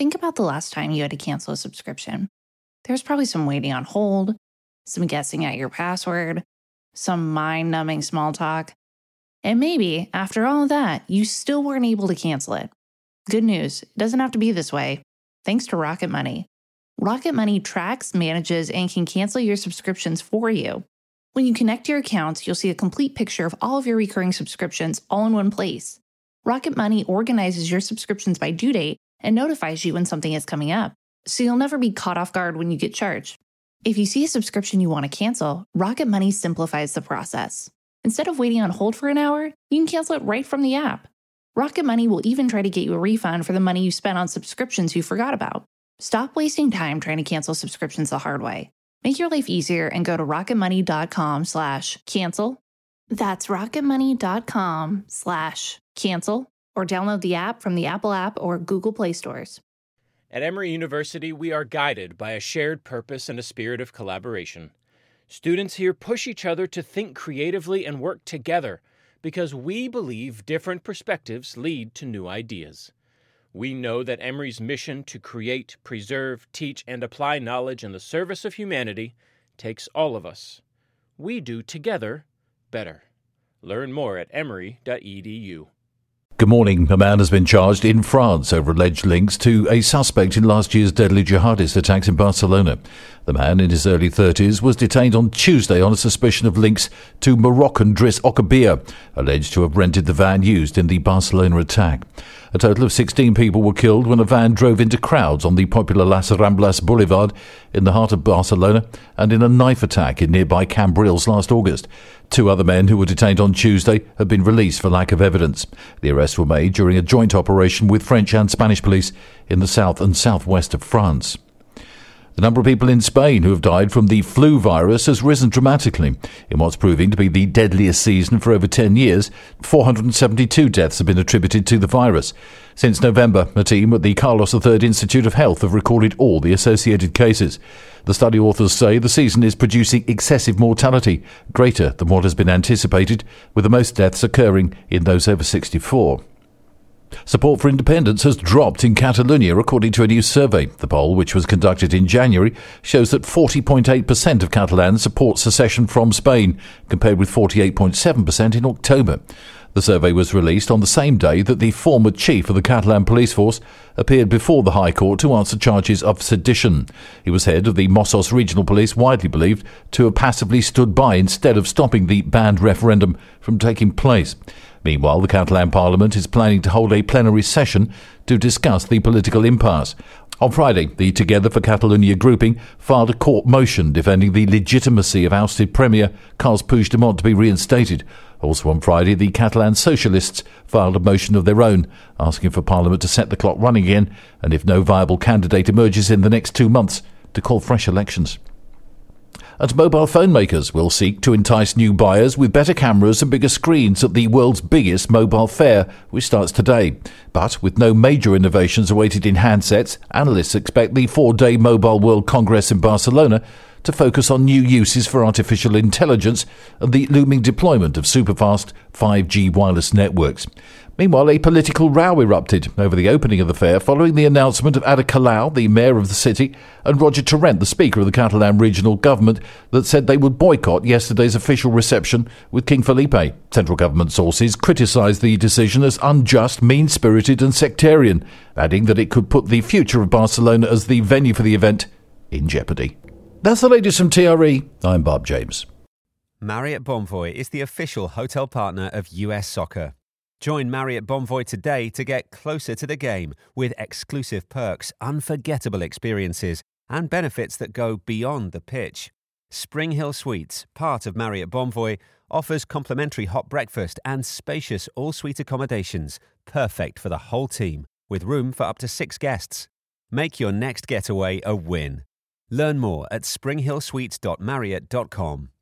think about the last time you had to cancel a subscription. There's probably some waiting on hold, some guessing at your password, some mind-numbing small talk. And maybe, after all of that, you still weren't able to cancel it. Good news, it doesn't have to be this way. Thanks to Rocket Money. Rocket Money tracks, manages, and can cancel your subscriptions for you. When you connect your accounts, you'll see a complete picture of all of your recurring subscriptions all in one place. Rocket Money organizes your subscriptions by due date and notifies you when something is coming up, so you'll never be caught off guard when you get charged. If you see a subscription you want to cancel, Rocket Money simplifies the process. Instead of waiting on hold for an hour, you can cancel it right from the app. Rocket Money will even try to get you a refund for the money you spent on subscriptions you forgot about. Stop wasting time trying to cancel subscriptions the hard way. Make your life easier and go to rocketmoney.com/cancel. That's rocketmoney.com/cancel, or download the app from the Apple App or Google Play stores. At Emory University, we are guided by a shared purpose and a spirit of collaboration. Students here push each other to think creatively and work together because we believe different perspectives lead to new ideas. We know that Emory's mission to create, preserve, teach, and apply knowledge in the service of humanity takes all of us. We do together better. Learn more at emory.edu. Good morning. A man has been charged in France over alleged links to a suspect in last year's deadly jihadist attacks in Barcelona. The man, in his early 30s, was detained on Tuesday on a suspicion of links to Moroccan Driss Okabir, alleged to have rented the van used in the Barcelona attack. A total of 16 people were killed when a van drove into crowds on the popular Las Ramblas Boulevard in the heart of Barcelona and in a knife attack in nearby Cambrils last August. 2 other men who were detained on Tuesday have been released for lack of evidence. The arrests were made during a joint operation with French and Spanish police in the south and southwest of France. The number of people in Spain who have died from the flu virus has risen dramatically. In what's proving to be the deadliest season for over 10 years, 472 deaths have been attributed to the virus. Since November, a team at the Carlos III Institute of Health have recorded all the associated cases. The study authors say the season is producing excessive mortality, greater than what has been anticipated, with the most deaths occurring in those over 64. Support for independence has dropped in Catalonia, according to a new survey. The poll, which was conducted in January, shows that 40.8% of Catalans support secession from Spain, compared with 48.7% in October. The survey was released on the same day that the former chief of the Catalan police force appeared before the High Court to answer charges of sedition. He was head of the Mossos Regional Police, widely believed to have passively stood by instead of stopping the banned referendum from taking place. Meanwhile, the Catalan Parliament is planning to hold a plenary session to discuss the political impasse. On Friday, the Together for Catalonia grouping filed a court motion defending the legitimacy of ousted Premier Carles Puigdemont to be reinstated. Also on Friday, the Catalan Socialists filed a motion of their own, asking for Parliament to set the clock running again, and if no viable candidate emerges in the next 2 months, to call fresh elections. And mobile phone makers will seek to entice new buyers with better cameras and bigger screens at the world's biggest mobile fair, which starts today. But with no major innovations awaited in handsets, analysts expect the 4-day Mobile World Congress in Barcelona to focus on new uses for artificial intelligence and the looming deployment of superfast 5G wireless networks. Meanwhile, a political row erupted over the opening of the fair following the announcement of Ada Colau, the mayor of the city, and Roger Torrent, the speaker of the Catalan regional government, that said they would boycott yesterday's official reception with King Felipe. Central government sources criticised the decision as unjust, mean-spirited and sectarian, adding that it could put the future of Barcelona as the venue for the event in jeopardy. That's the latest from TRE. I'm Bob James. Marriott Bonvoy is the official hotel partner of US Soccer. Join Marriott Bonvoy today to get closer to the game with exclusive perks, unforgettable experiences, and benefits that go beyond the pitch. Spring Hill Suites, part of Marriott Bonvoy, offers complimentary hot breakfast and spacious all-suite accommodations, perfect for the whole team, with room for up to 6 guests. Make your next getaway a win. Learn more at springhillsuites.marriott.com.